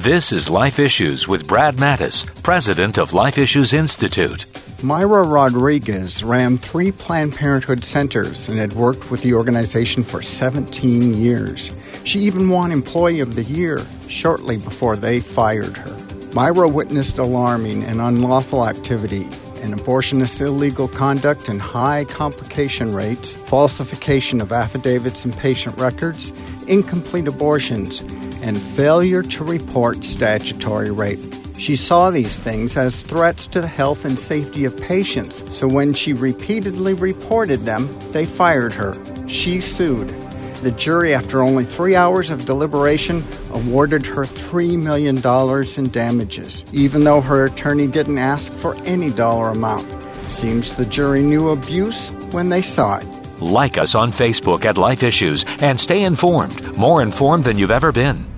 This is Life Issues with Brad Mattis, president of Life Issues Institute. Myra Rodriguez ran 3 Planned Parenthood centers and had worked with the organization for 17 years. She even won Employee of the Year shortly before they fired her. Myra witnessed alarming and unlawful activity, and abortionist illegal conduct and high complication rates, falsification of affidavits and patient records, incomplete abortions, and failure to report statutory rape. She saw these things as threats to the health and safety of patients, so when she repeatedly reported them, they fired her. She sued. The jury, after only 3 hours of deliberation, awarded her $3 million in damages, even though her attorney didn't ask for any dollar amount. Seems the jury knew abuse when they saw it. Like us on Facebook at Life Issues and stay informed, more informed than you've ever been.